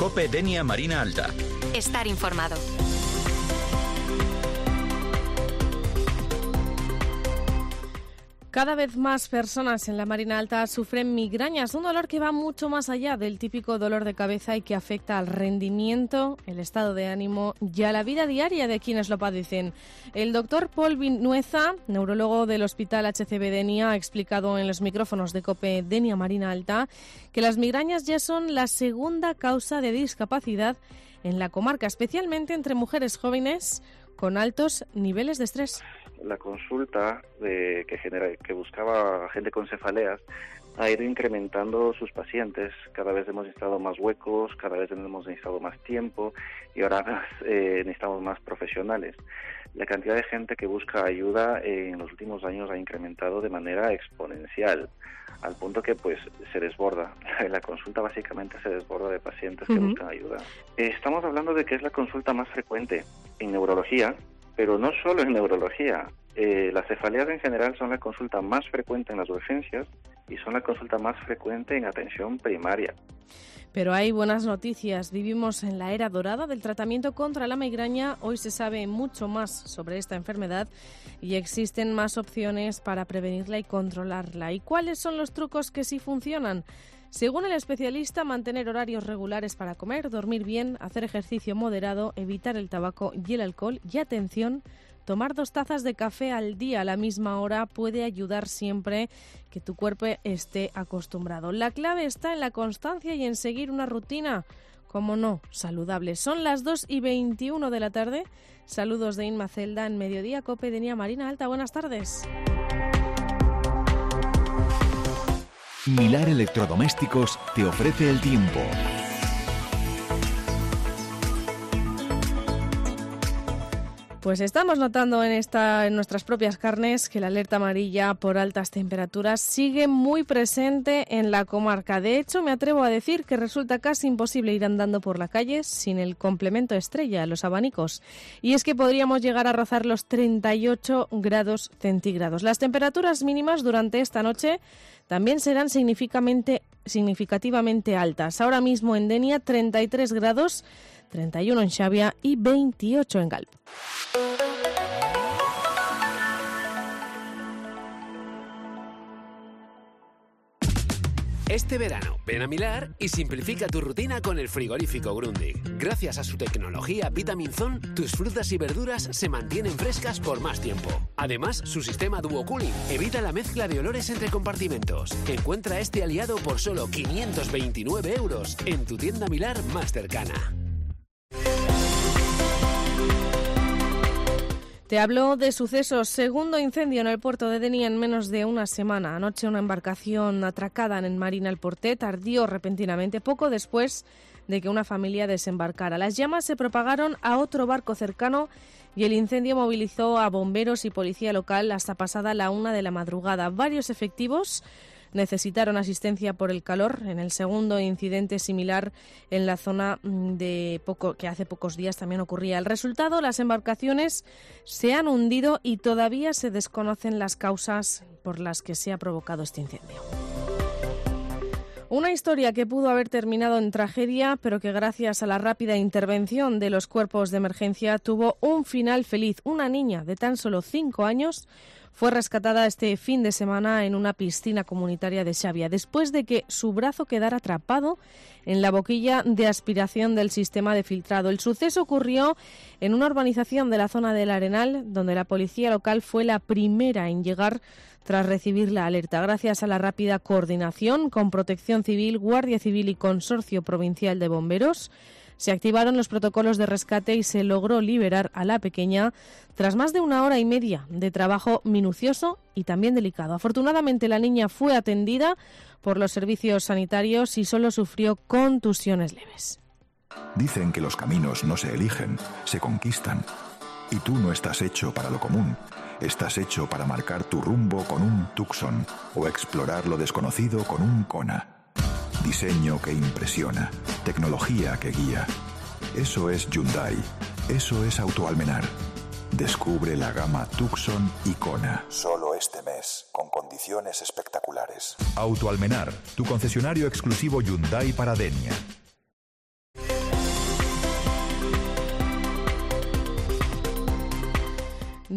COPE Denia Marina Alta. Estar informado. Cada vez más personas en la Marina Alta sufren migrañas, un dolor que va mucho más allá del típico dolor de cabeza y que afecta al rendimiento, el estado de ánimo y a la vida diaria de quienes lo padecen. El doctor Paul Vinuesa, neurólogo del Hospital HCB Denia, ha explicado en los micrófonos de COPE Denia Marina Alta que las migrañas ya son la segunda causa de discapacidad en la comarca, especialmente entre mujeres jóvenes con altos niveles de estrés. La consulta que buscaba gente con cefaleas ha ido incrementando sus pacientes. Cada vez hemos necesitado más huecos, cada vez hemos necesitado más tiempo y ahora necesitamos más profesionales. La cantidad de gente que busca ayuda en los últimos años ha incrementado de manera exponencial, al punto que se desborda. La consulta básicamente se desborda de pacientes que buscan ayuda. Estamos hablando de que es la consulta más frecuente en neurología, pero no solo en neurología. Las cefaleas en general son la consulta más frecuente en las urgencias y son la consulta más frecuente en atención primaria. Pero hay buenas noticias. Vivimos en la era dorada del tratamiento contra la migraña. Hoy se sabe mucho más sobre esta enfermedad y existen más opciones para prevenirla y controlarla. ¿Y cuáles son los trucos que sí funcionan? Según el especialista, mantener horarios regulares para comer, dormir bien, hacer ejercicio moderado, evitar el tabaco y el alcohol y, atención, tomar 2 tazas de café al día a la misma hora puede ayudar siempre que tu cuerpo esté acostumbrado. La clave está en la constancia y en seguir una rutina, como no, saludable. Son las 2:21 de la tarde. Saludos de Inma Celda en Mediodía COPE Denia Marina Alta. Buenas tardes. Milar Electrodomésticos te ofrece el tiempo. Pues estamos notando en nuestras propias carnes que la alerta amarilla por altas temperaturas sigue muy presente en la comarca. De hecho, me atrevo a decir que resulta casi imposible ir andando por la calle sin el complemento estrella, los abanicos. Y es que podríamos llegar a rozar los 38 grados centígrados. Las temperaturas mínimas durante esta noche también serán significativamente altas. Ahora mismo en Denia 33 grados, 31 en Xavia y 28 en Galp. Este verano, ven a Milar y simplifica tu rutina con el frigorífico Grundig. Gracias a su tecnología Vitaminzone, tus frutas y verduras se mantienen frescas por más tiempo. Además, su sistema Duo Cooling evita la mezcla de olores entre compartimentos. Encuentra este aliado por solo 529 € en tu tienda Milar más cercana. Te hablo de sucesos. Segundo incendio en el puerto de Denia en menos de una semana. Anoche una embarcación atracada en Marina El Portet ardió repentinamente poco después de que una familia desembarcara. Las llamas se propagaron a otro barco cercano y el incendio movilizó a bomberos y policía local hasta pasada la 1 de la madrugada. Varios efectivos necesitaron asistencia por el calor en el segundo incidente similar en la zona que hace pocos días también ocurría. El resultado, las embarcaciones se han hundido y todavía se desconocen las causas por las que se ha provocado este incendio. Una historia que pudo haber terminado en tragedia, pero que gracias a la rápida intervención de los cuerpos de emergencia tuvo un final feliz. Una niña de tan solo 5 años fue rescatada este fin de semana en una piscina comunitaria de Xavia, después de que su brazo quedara atrapado en la boquilla de aspiración del sistema de filtrado. El suceso ocurrió en una urbanización de la zona del Arenal, donde la policía local fue la primera en llegar tras recibir la alerta. Gracias a la rápida coordinación con Protección Civil, Guardia Civil y Consorcio Provincial de Bomberos, se activaron los protocolos de rescate y se logró liberar a la pequeña tras más de 1 hora y media de trabajo minucioso y también delicado. Afortunadamente, la niña fue atendida por los servicios sanitarios y solo sufrió contusiones leves. Dicen que los caminos no se eligen, se conquistan. Y tú no estás hecho para lo común. Estás hecho para marcar tu rumbo con un Tucson o explorar lo desconocido con un Kona. Diseño que impresiona, tecnología que guía. Eso es Hyundai, eso es Autoalmenar. Descubre la gama Tucson y Kona. Solo este mes, con condiciones espectaculares. Autoalmenar, tu concesionario exclusivo Hyundai para Denia.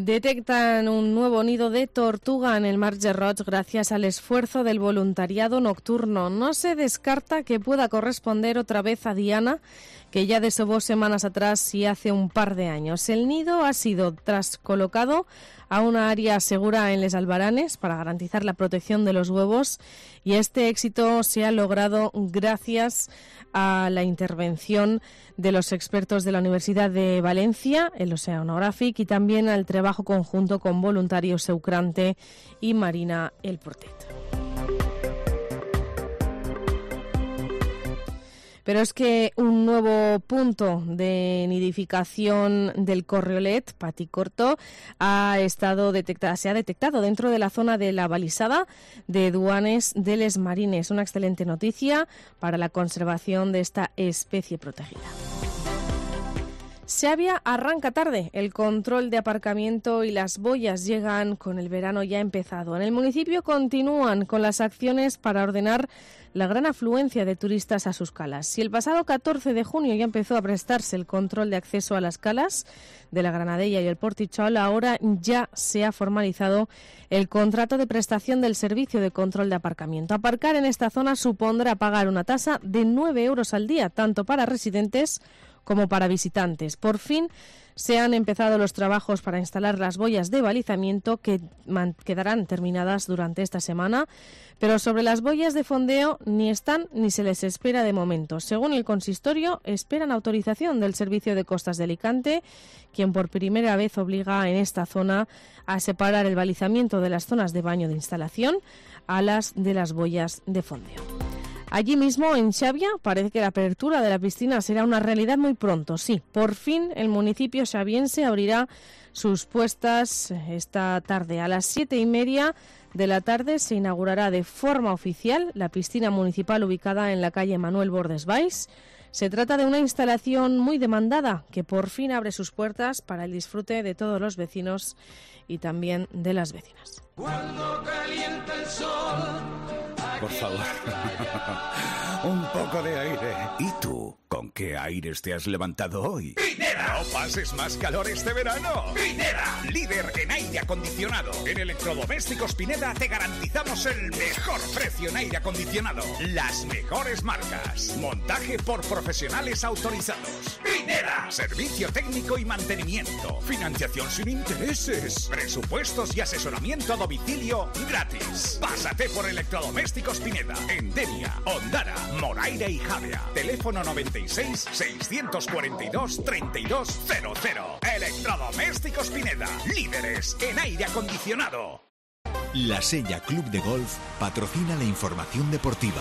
Detectan un nuevo nido de tortuga en el Marge Roig gracias al esfuerzo del voluntariado nocturno. No se descarta que pueda corresponder otra vez a Diana, que ya desovó semanas atrás y hace un par de años. El nido ha sido trascolocado a una área segura en Les Albaranes para garantizar la protección de los huevos, y este éxito se ha logrado gracias a la intervención de los expertos de la Universidad de Valencia, el Oceanographic, y también al trabajo conjunto con voluntarios Eucrante y Marina El Portet. Pero es que un nuevo punto de nidificación del corriolet, paticorto, se ha detectado dentro de la zona de la balisada de Duanes de Les Marines. Una excelente noticia para la conservación de esta especie protegida. Xàbia arranca tarde. El control de aparcamiento y las boyas llegan con el verano ya empezado. En el municipio continúan con las acciones para ordenar la gran afluencia de turistas a sus calas. Si el pasado 14 de junio ya empezó a prestarse el control de acceso a las calas de la Granadella y el Portichol, ahora ya se ha formalizado el contrato de prestación del servicio de control de aparcamiento. Aparcar en esta zona supondrá pagar una tasa de 9 euros al día, tanto para residentes como para visitantes. Por fin se han empezado los trabajos para instalar las boyas de balizamiento que quedarán terminadas durante esta semana, pero sobre las boyas de fondeo ni están ni se les espera de momento. Según el consistorio, esperan autorización del Servicio de Costas de Alicante, quien por primera vez obliga en esta zona a separar el balizamiento de las zonas de baño de instalación a las de las boyas de fondeo. Allí mismo, en Xàbia, parece que la apertura de la piscina será una realidad muy pronto. Sí, por fin el municipio xaviense abrirá sus puertas esta tarde. A las 7:30 de la tarde se inaugurará de forma oficial la piscina municipal ubicada en la calle Manuel Bordes Valls. Se trata de una instalación muy demandada que por fin abre sus puertas para el disfrute de todos los vecinos y también de las vecinas. Cuando calienta el sol, por favor, un poco de aire. ¿Y tú? ¿Con qué aires te has levantado hoy? ¡Pineda! ¡No pases más calor este verano! ¡Pineda! Líder en aire acondicionado. En Electrodomésticos Pineda te garantizamos el mejor precio en aire acondicionado. Las mejores marcas. Montaje por profesionales autorizados. ¡Pineda! Servicio técnico y mantenimiento. Financiación sin intereses. Presupuestos y asesoramiento a domicilio gratis. Pásate por Electrodomésticos Pineda. En Denia, Ondara, Moraira y Javea. Teléfono 96-642-3200. Electrodomésticos Pineda. Líderes en aire acondicionado. La Sella Club de Golf patrocina la información deportiva.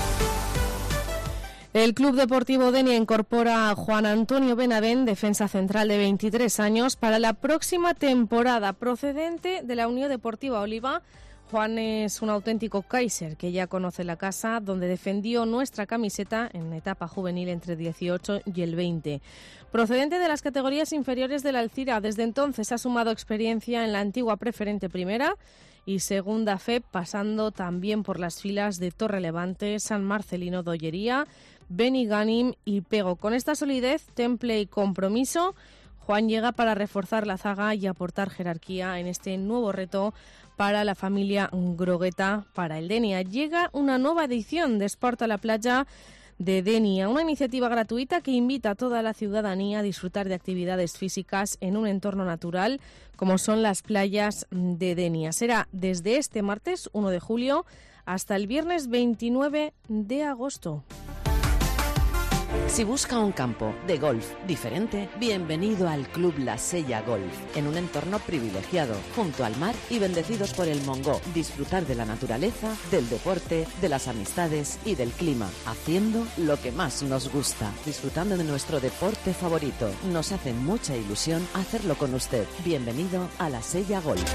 El Club Deportivo Denia incorpora a Juan Antonio Benavent, defensa central de 23 años, para la próxima temporada. Procedente de la Unión Deportiva Oliva, Juan es un auténtico Kaiser que ya conoce la casa, donde defendió nuestra camiseta en etapa juvenil entre el 18 y el 20. Procedente de las categorías inferiores del Alcira, desde entonces ha sumado experiencia en la antigua Preferente Primera y Segunda FEP, pasando también por las filas de Torrelevante, San Marcelino de Ollería, Benigànim y Pego. Con esta solidez, temple y compromiso, Juan llega para reforzar la zaga y aportar jerarquía en este nuevo reto para la familia grogueta, para el Denia. Llega una nueva edición de Sport a la Playa de Denia, una iniciativa gratuita que invita a toda la ciudadanía a disfrutar de actividades físicas en un entorno natural como son las playas de Denia. Será desde este martes 1 de julio hasta el viernes 29 de agosto. Si busca un campo de golf diferente, bienvenido al Club La Sella Golf, en un entorno privilegiado, junto al mar y bendecidos por el Mongó. Disfrutar de la naturaleza, del deporte, de las amistades y del clima, haciendo lo que más nos gusta, disfrutando de nuestro deporte favorito. Nos hace mucha ilusión hacerlo con usted. Bienvenido a La Sella Golf.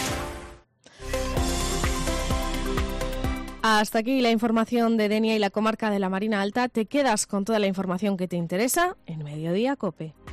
Hasta aquí la información de Denia y la comarca de la Marina Alta. Te quedas con toda la información que te interesa en Mediodía COPE.